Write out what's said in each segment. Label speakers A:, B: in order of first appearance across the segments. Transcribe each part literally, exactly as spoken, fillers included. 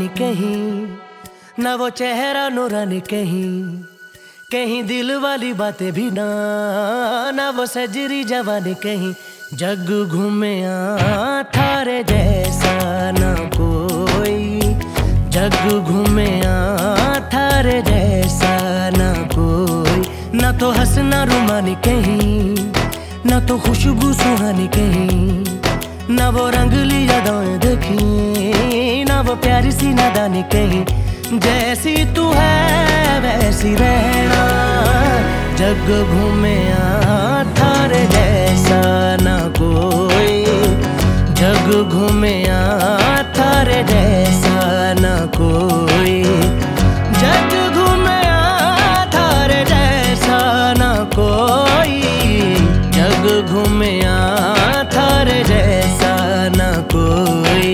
A: रूहानी कहीं, ना वो चेहरा नूरानी कहीं, कहीं दिल वाली बातें भी ना, ना वो सजरी जवानी कहीं। जग घूमे थारे जैसा ना कोई, जग घूमे थारे जैसा ना कोई। ना तो हंसना रुमानी कहीं, ना तो खुशबू सुहानी कहीं, ना वो रंगली यादें देखी, ना वो प्यारी सी नादानी कहीं। जैसी तू है वैसी रहना, जग घूमे थारे जैसा ना कोई, जग घूमे थारे जैसा ना कोई, जग घूमे थारे जैसा ना कोई, जग घूमे थारे जैसा ना कोई।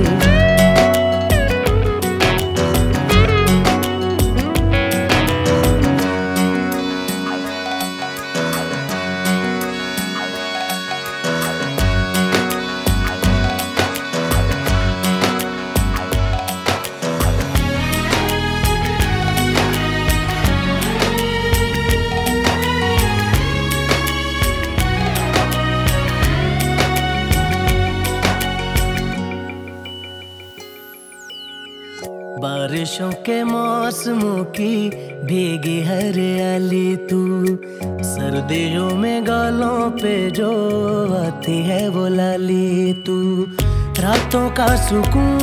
A: बारिशों के मौसमों की भीगी हरियाली तू, सर्दियों में गालों पे जो आती है वो लाली तू। रातों का सुकून,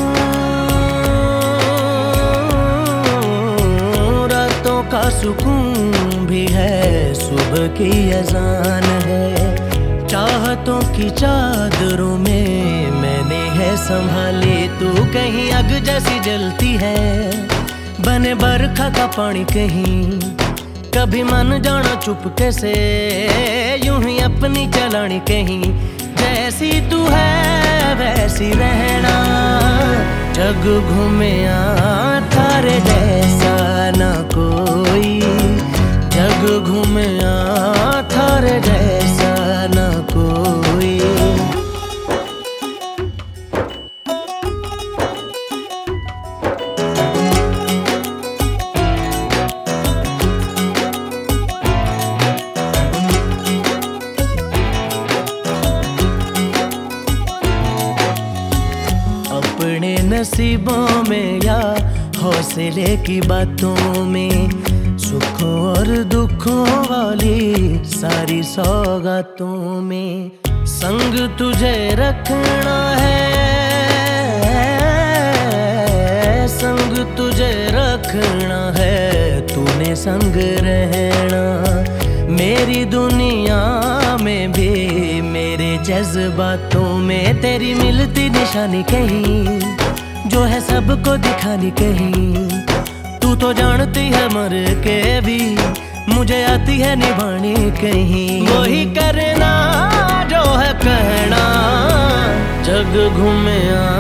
A: रातों का सुकून भी है, सुबह की अजान है। चाहतों की चादरों में मैंने है संभाली तू, कहीं आग जैसी जलती है, बने बरखा का पानी कहीं। कभी मन जाना चुपके से, यूं ही अपनी चलानी कहीं। जैसी तू है वैसी रहना, जग घूमे थारे जैसा ना कोई, जग घूमे थारे जैसा ना कोई। अपने नसीबों में या हौसले की बातों में, सुखों और दुखों वाली सारी सौगातों में संग तुझे रखना है, संग तुझे रखना है, तूने संग रहना। मेरी दुनिया में भी मेरे जज्बातों में तेरी मिलती निशानी कहीं, जो है सबको दिखानी कहीं। तू तो जानती है मर के भी मुझे आती है निभानी कहीं। वही करना जो है कहना, जग घूमे